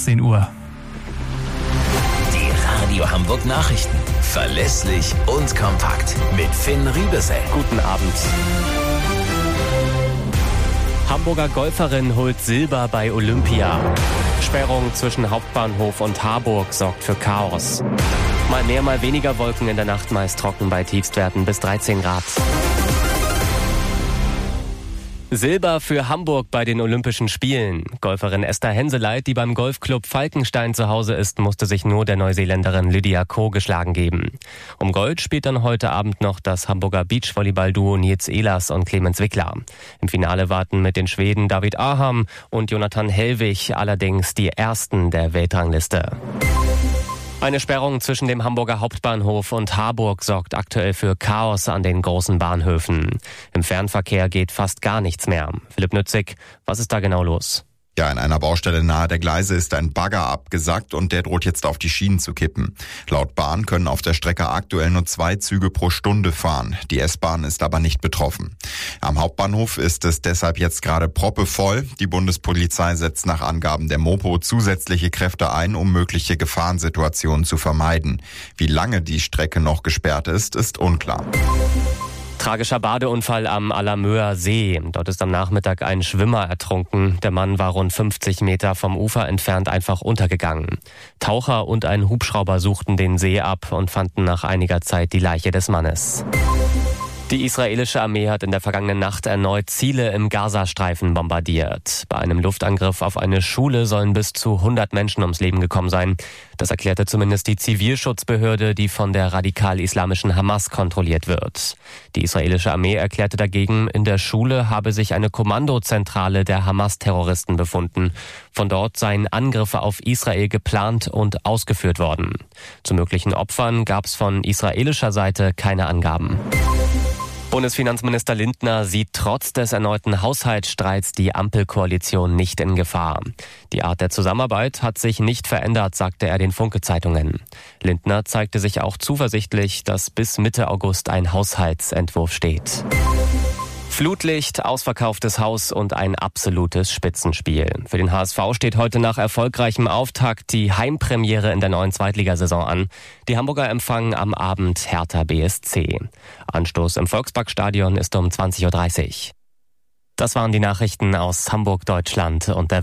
18 Uhr. Die Radio Hamburg Nachrichten. Verlässlich und kompakt. Mit Finn Riebesell. Guten Abend. Hamburger Golferin holt Silber bei Olympia. Sperrung zwischen Hauptbahnhof und Harburg sorgt für Chaos. Mal mehr, mal weniger Wolken in der Nacht, meist trocken bei Tiefstwerten bis 13 Grad. Silber für Hamburg bei den Olympischen Spielen. Golferin Esther Henseleit, die beim Golfclub Falkenstein zu Hause ist, musste sich nur der Neuseeländerin Lydia Ko geschlagen geben. Um Gold spielt dann heute Abend noch das Hamburger Beachvolleyball-Duo Nils Ehlers und Clemens Wickler. Im Finale warten mit den Schweden David Aham und Jonathan Hellwig allerdings die Ersten der Weltrangliste. Eine Sperrung zwischen dem Hamburger Hauptbahnhof und Harburg sorgt aktuell für Chaos an den großen Bahnhöfen. Im Fernverkehr geht fast gar nichts mehr. Philipp Nützig, was ist da genau los? Ja, in einer Baustelle nahe der Gleise ist ein Bagger abgesackt und der droht jetzt auf die Schienen zu kippen. Laut Bahn können auf der Strecke aktuell nur 2 Züge pro Stunde fahren. Die S-Bahn ist aber nicht betroffen. Am Hauptbahnhof ist es deshalb jetzt gerade proppevoll. Die Bundespolizei setzt nach Angaben der Mopo zusätzliche Kräfte ein, um mögliche Gefahrensituationen zu vermeiden. Wie lange die Strecke noch gesperrt ist, ist unklar. Tragischer Badeunfall am Alamöer See. Dort ist am Nachmittag ein Schwimmer ertrunken. Der Mann war rund 50 Meter vom Ufer entfernt einfach untergegangen. Taucher und ein Hubschrauber suchten den See ab und fanden nach einiger Zeit die Leiche des Mannes. Die israelische Armee hat in der vergangenen Nacht erneut Ziele im Gazastreifen bombardiert. Bei einem Luftangriff auf eine Schule sollen bis zu 100 Menschen ums Leben gekommen sein. Das erklärte zumindest die Zivilschutzbehörde, die von der radikal-islamischen Hamas kontrolliert wird. Die israelische Armee erklärte dagegen, in der Schule habe sich eine Kommandozentrale der Hamas-Terroristen befunden. Von dort seien Angriffe auf Israel geplant und ausgeführt worden. Zu möglichen Opfern gab es von israelischer Seite keine Angaben. Bundesfinanzminister Lindner sieht trotz des erneuten Haushaltsstreits die Ampelkoalition nicht in Gefahr. Die Art der Zusammenarbeit hat sich nicht verändert, sagte er den Funke-Zeitungen. Lindner zeigte sich auch zuversichtlich, dass bis Mitte August ein Haushaltsentwurf steht. Flutlicht, ausverkauftes Haus und ein absolutes Spitzenspiel. Für den HSV steht heute nach erfolgreichem Auftakt die Heimpremiere in der neuen Zweitligasaison an. Die Hamburger empfangen am Abend Hertha BSC. Anstoß im Volksparkstadion ist um 20:30 Uhr. Das waren die Nachrichten aus Hamburg, Deutschland und der